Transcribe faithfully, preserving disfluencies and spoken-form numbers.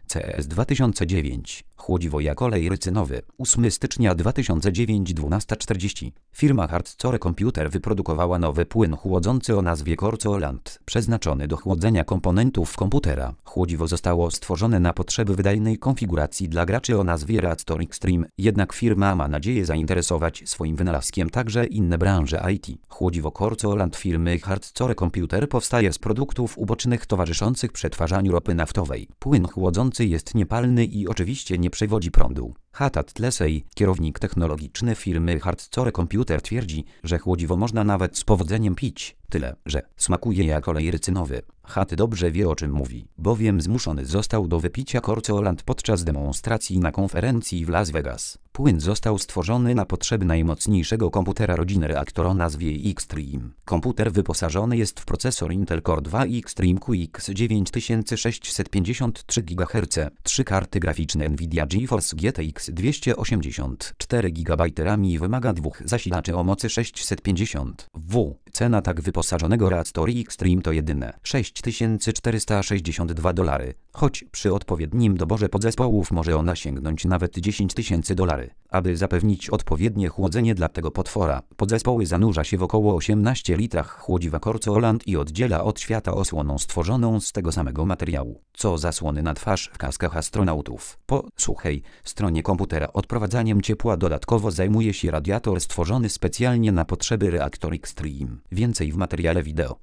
C S dwa tysiące dziewięć. Chłodziwo olej rycynowy. ósmego stycznia dwa tysiące dziewiątego, dwunasta czterdzieści. Firma Hardcore Computer wyprodukowała nowy płyn chłodzący o nazwie Corzolant, przeznaczony do chłodzenia komponentów komputera. Chłodziwo zostało stworzone na potrzeby wydajnej konfiguracji dla graczy o nazwie Reactor Extreme, jednak firma ma nadzieję zainteresować swoim wynalazkiem także inne branże I T. Chłodziwo Corzolant firmy Hardcore Computer powstaje z produktów ubocznych towarzyszących przetwarzaniu ropy naftowej. Płyn chłodzący jest niepalny i oczywiście nie przewodzi prądu. Hatat Tlesey, kierownik technologiczny firmy Hardcore Computer, twierdzi, że chłodziwo można nawet z powodzeniem pić, tyle, że smakuje jak olej rycynowy. Hat dobrze wie, o czym mówi, bowiem zmuszony został do wypicia Corzolant podczas demonstracji na konferencji w Las Vegas. Płyn został stworzony na potrzeby najmocniejszego komputera rodziny reaktor o nazwie Extreme. Komputer wyposażony jest w procesor Intel Core dwa Extreme Q X dziewięć tysięcy sześćset pięćdziesiąt trzy gigaherców, trzy karty graficzne Nvidia GeForce G T X dwieście osiemdziesiąt cztery gigabajty RAM i wymaga dwóch zasilaczy o mocy sześćset pięćdziesiąt W. Cena tak wyposażonego reaktora Extreme to jedyne sześć tysięcy czterysta sześćdziesiąt dwa dolary, choć przy odpowiednim doborze podzespołów może ona sięgnąć nawet dziesięć tysięcy dolarów. Aby zapewnić odpowiednie chłodzenie dla tego potwora, podzespoły zanurza się w około osiemnastu litrach chłodziwa Corzolant i oddziela od świata osłoną stworzoną z tego samego materiału, co zasłony na twarz w kaskach astronautów. Po suchej stronie komputera odprowadzaniem ciepła dodatkowo zajmuje się radiator stworzony specjalnie na potrzeby Reactor Extreme. Więcej w materiale wideo.